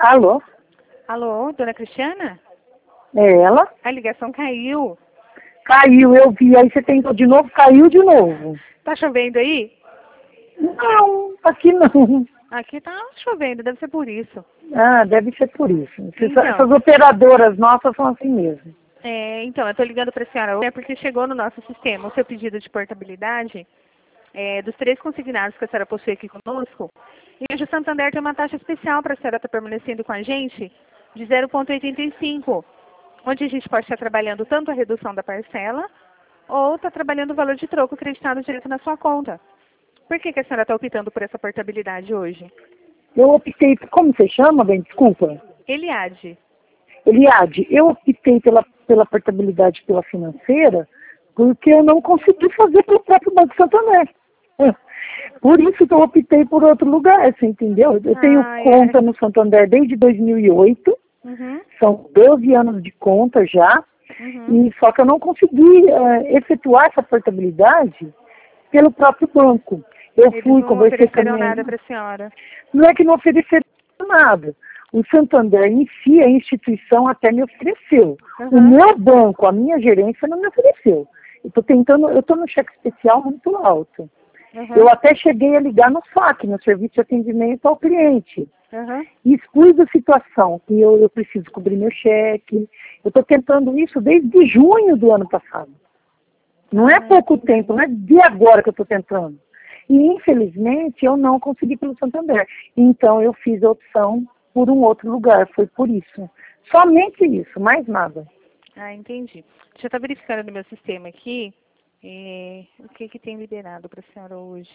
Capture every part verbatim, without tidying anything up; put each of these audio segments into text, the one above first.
Alô? Alô, dona Cristiana? É ela? A ligação caiu. Caiu, eu vi. Aí você tentou de novo, caiu de novo. Tá chovendo aí? Não, aqui não. Aqui tá chovendo, deve ser por isso. Ah, deve ser por isso. Essas, Então. essas operadoras nossas são assim mesmo. É, então, eu tô ligando pra senhora é porque chegou no nosso sistema o seu pedido de portabilidade é, dos três consignados que a senhora possui aqui conosco. E hoje o Santander tem uma taxa especial para a senhora estar permanecendo com a gente de zero vírgula oitenta e cinco, onde a gente pode estar trabalhando tanto a redução da parcela ou está trabalhando o valor de troco acreditado direto na sua conta. Por que, que a senhora está optando por essa portabilidade hoje? Eu optei, como você chama, bem, desculpa? Eliade. Eliade, eu optei pela, pela portabilidade pela financeira porque eu não consegui fazer pelo próprio Banco Santander. Por isso que eu optei por outro lugar, você entendeu? Eu tenho Ah, conta é. no Santander desde dois mil e oito, Uhum, são doze anos de conta já, uhum. e só que eu não consegui uh, efetuar essa portabilidade pelo próprio banco. Eu Eles fui, não conversei ofereceram também. nada para a senhora. Não é que não ofereceram nada. O Santander em si, a instituição até me ofereceu. O Uhum. meu banco, a minha gerência não me ofereceu. Eu estou tentando, eu estou no cheque especial muito alto. Uhum. Eu até cheguei a ligar no S A C, no Serviço de Atendimento ao Cliente. Uhum. E expus a situação, que eu, eu preciso cobrir meu cheque. Eu estou tentando isso desde junho do ano passado. Não é Ah, pouco entendi. tempo, não é de agora que eu estou tentando. E, infelizmente, eu não consegui pelo Santander. Então, eu fiz a opção por um outro lugar. Foi por isso. Somente isso, mais nada. Ah, entendi. Deixa eu estar verificando no meu sistema aqui eh, o que, que tem liberado para a senhora hoje.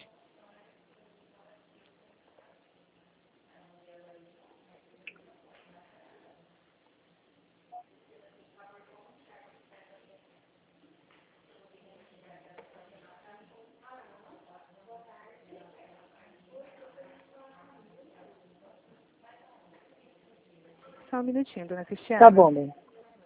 Só um minutinho, dona Cristiana. Tá bom, bem.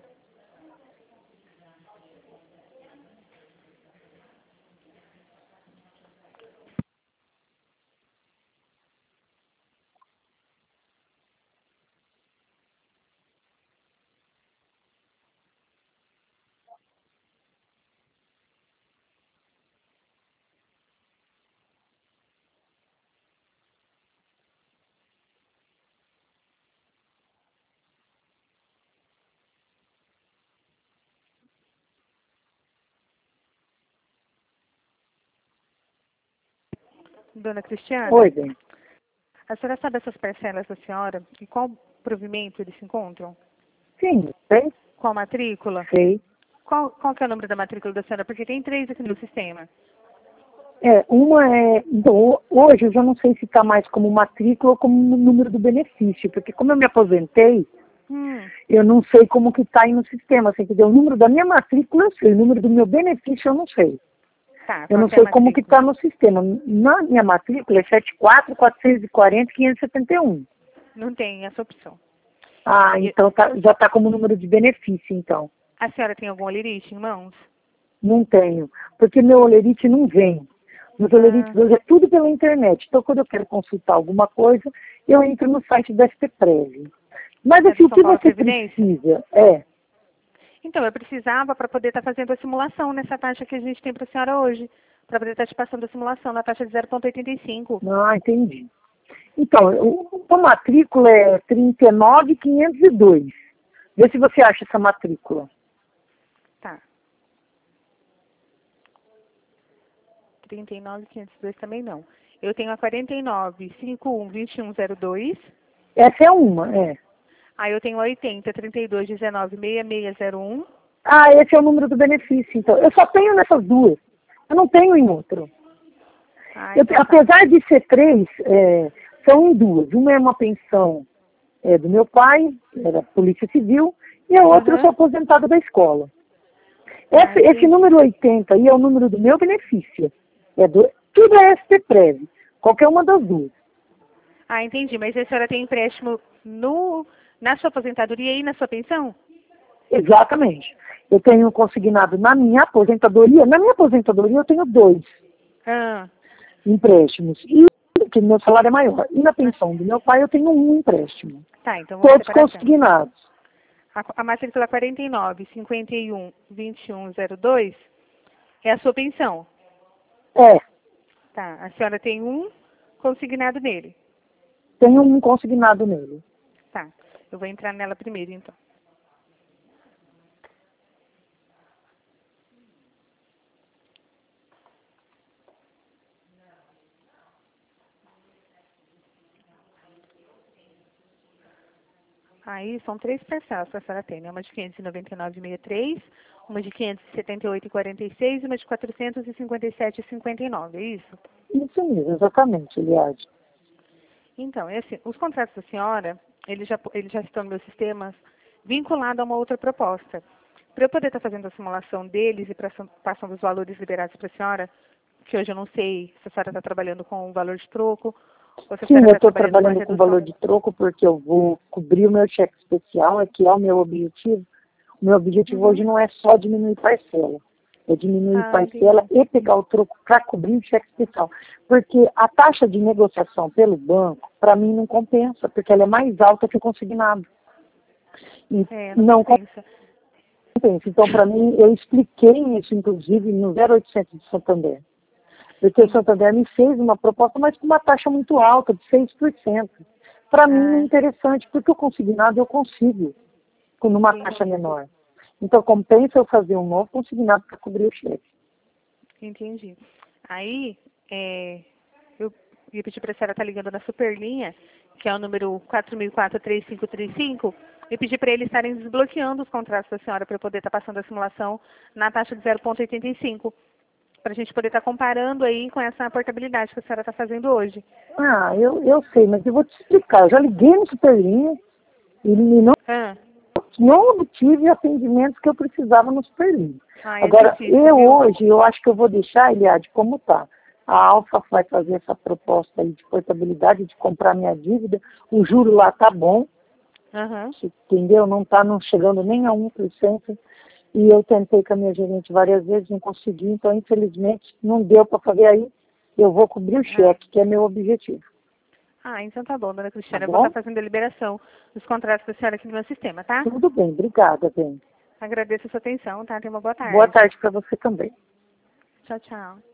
Dona Cristiana, Oi, bem. a senhora sabe essas parcelas da senhora e qual provimento eles se encontram? Sim, sei, Qual matrícula? sei. Qual, qual que é o número da matrícula da senhora? Porque tem três aqui no sistema. É, uma é, do- hoje eu já não sei se está mais como matrícula ou como número do benefício, porque como eu me aposentei, Hum, eu não sei como que está aí no sistema, você entendeu? O número da minha matrícula eu sei, o número do meu benefício eu não sei. tá, Eu qual não que é a sei como que matrícula? está no sistema. Na minha matrícula é setenta e quatro, quatrocentos e quarenta, quinhentos e setenta e um. Não tem essa opção. Ah, E então tá- já está como número de benefício, então. a senhora tem algum olerite em mãos? Não tenho, porque meu olerite não vem. Meus olerites Ah, hoje é tudo pela internet. Então, quando eu quero consultar alguma coisa, eu entro no site da S T Prev. Mas, é assim, do o São que Paulo você Previdência? precisa é... Então, eu precisava para poder estar fazendo a simulação nessa taxa que a gente tem para a senhora hoje. Para poder estar te passando a simulação na taxa de zero vírgula oitenta e cinco. Ah, entendi. Então, o- a matrícula é trinta e nove mil quinhentos e dois. Vê se você acha essa matrícula. Tá. trinta e nove mil quinhentos e dois também não. Eu tenho a quarenta e nove, cinquenta e um, vinte e um, zero dois. Essa é uma, é. Aí eu tenho a oitenta, trinta e dois, dezenove, sessenta e seis zero um. Ah, esse é o número do benefício, então. Eu só tenho nessas duas. Eu não tenho em outro. Ah, Eu, então tá. apesar de ser três, é, são em duas. Uma é uma pensão é, do meu pai, era Polícia Civil, e a outra eu sou Aham. aposentada da escola. Ah, Esse, esse entendi. número oitenta aí é o número do meu benefício. É do, tudo é S T Prev, qualquer uma das duas. Ah, entendi. Mas a senhora tem empréstimo no, na sua aposentadoria e na sua pensão? Exatamente. Eu tenho consignado na minha aposentadoria, na minha aposentadoria eu tenho dois Ah, empréstimos. E porque meu salário é maior. E na pensão do meu pai eu tenho um empréstimo. Tá, então vamos Todos separar assim. consignados. A, a matrícula quarenta e nove, cinquenta e um, vinte e um zero dois é a sua pensão. É, Tá, a senhora tem um consignado nele. tenho um consignado nele. Tá, eu vou entrar nela primeiro, então. Aí são três parcelas que a senhora tem, né? Uma de quinhentos e noventa e nove vírgula sessenta e três, uma de quinhentos e setenta e oito vírgula quarenta e seis e uma de quatrocentos e cinquenta e sete vírgula cinquenta e nove, é isso? Isso mesmo, exatamente, Eliade. Então, é assim, os contratos da senhora, eles já, eles já estão no meu sistema vinculado a uma outra proposta. Para eu poder estar fazendo a simulação deles e pra, passando os valores liberados para a senhora, que hoje eu não sei se a senhora está trabalhando com o valor de troco, ou se a Sim, senhora eu está estou trabalhando trabalhando com com a redução. valor de troco porque eu vou cobrir o meu cheque especial, é que é o meu objetivo. O meu objetivo Uhum. hoje não é só diminuir parcela, é diminuir Ah, parcela entendi. e pegar o troco para cobrir o cheque especial. Porque a taxa de negociação pelo banco, para mim, não compensa, porque ela é mais alta que o consignado. E É, não não compensa. compensa. Então, para mim, eu expliquei isso, inclusive, no zero oitocentos de Santander. Porque o Sim. Santander me fez uma proposta, mas com uma taxa muito alta, de seis por cento. Para mim não é Ah, interessante, porque o consignado eu consigo, com numa taxa entendi. menor. Então compensa eu fazer um novo consignado para cobrir o cheque. Entendi. Aí, é, eu ia pedir para a senhora estar ligando na Superlinha, que é o número quatro mil e quatro, três cinco três cinco, e pedir para eles estarem desbloqueando os contratos da senhora para eu poder estar passando a simulação na taxa de zero vírgula oitenta e cinco, para a gente poder estar comparando aí com essa portabilidade que a senhora está fazendo hoje. Ah, eu, eu sei, mas eu vou te explicar. Eu já liguei no Superlinha e não, Ah, não obtive atendimentos que eu precisava no Superlinha. ah, é Agora, difícil, eu viu? hoje, eu acho que eu vou deixar, Eliade, como está. A Alfa vai fazer essa proposta aí de portabilidade, de comprar minha dívida. O juro lá tá bom, Aham. entendeu? Não está não chegando nem a um por cento. E eu tentei com a minha gerente várias vezes, não consegui. Então, infelizmente, não deu para fazer aí. Eu vou cobrir o Ah. cheque, que é meu objetivo. Ah, então tá bom, dona Tá Cristina. Eu vou estar bom? fazendo a liberação dos contratos da senhora aqui no meu sistema, tá? Tudo bem, obrigada, bem. Agradeço a sua atenção, tá? Tenha uma boa Boa tarde. tarde para você também. Tchau, tchau.